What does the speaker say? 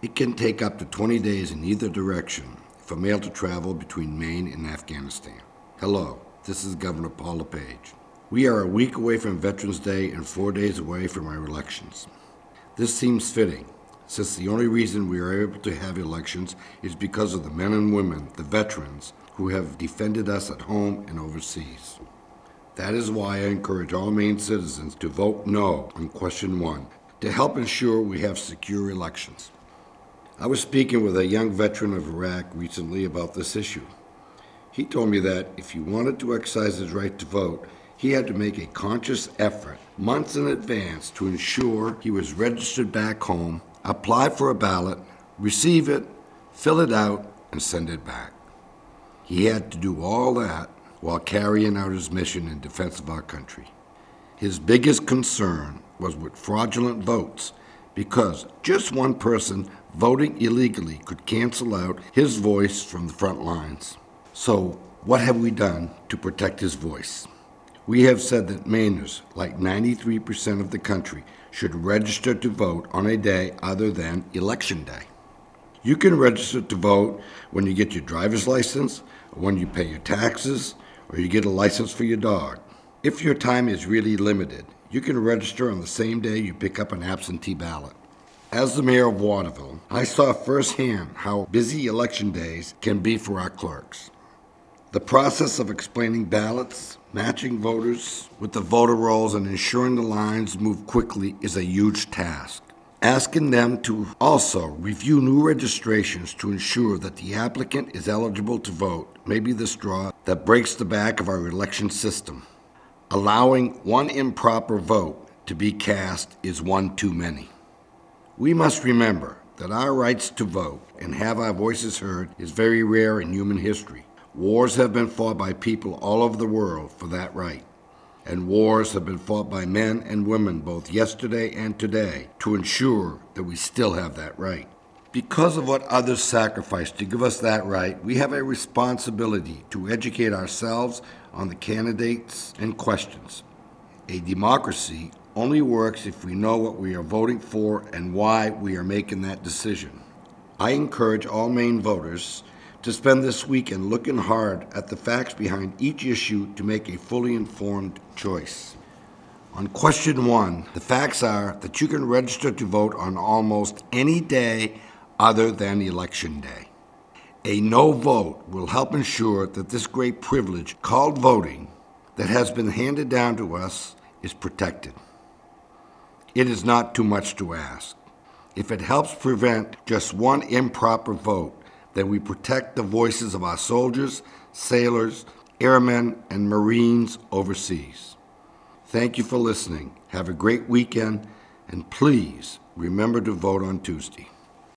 It can take up to 20 days in either direction for mail to travel between Maine and Afghanistan. Hello, this is Governor Paul LePage. We are a week away from Veterans Day and 4 days away from our elections. This seems fitting, since the only reason we are able to have elections is because of the men and women, the veterans, who have defended us at home and overseas. That is why I encourage all Maine citizens to vote no on question 1 to help ensure we have secure elections. I was speaking with a young veteran of Iraq recently about this issue. He told me that if he wanted to exercise his right to vote, he had to make a conscious effort months in advance to ensure he was registered back home, apply for a ballot, receive it, fill it out, and send it back. He had to do all that while carrying out his mission in defense of our country. His biggest concern was with fraudulent votes, because just one person voting illegally could cancel out his voice from the front lines. So, what have we done to protect his voice? We have said that Mainers, like 93% of the country, should register to vote on a day other than Election Day. You can register to vote when you get your driver's license, or when you pay your taxes, or you get a license for your dog. If your time is really limited, you can register on the same day you pick up an absentee ballot. As the mayor of Waterville, I saw firsthand how busy election days can be for our clerks. The process of explaining ballots, matching voters with the voter rolls, and ensuring the lines move quickly is a huge task. Asking them to also review new registrations to ensure that the applicant is eligible to vote may be the straw that breaks the back of our election system. Allowing one improper vote to be cast is one too many. We must remember that our rights to vote and have our voices heard is very rare in human history. Wars have been fought by people all over the world for that right. And wars have been fought by men and women both yesterday and today to ensure that we still have that right. Because of what others sacrificed to give us that right, we have a responsibility to educate ourselves on the candidates and questions. A democracy only works if we know what we are voting for and why we are making that decision. I encourage all Maine voters to spend this weekend looking hard at the facts behind each issue to make a fully informed choice. On question 1, the facts are that you can register to vote on almost any day other than Election Day. A no vote will help ensure that this great privilege called voting that has been handed down to us is protected. It is not too much to ask. If it helps prevent just one improper vote, then we protect the voices of our soldiers, sailors, airmen, and Marines overseas. Thank you for listening. Have a great weekend, and please remember to vote on Tuesday.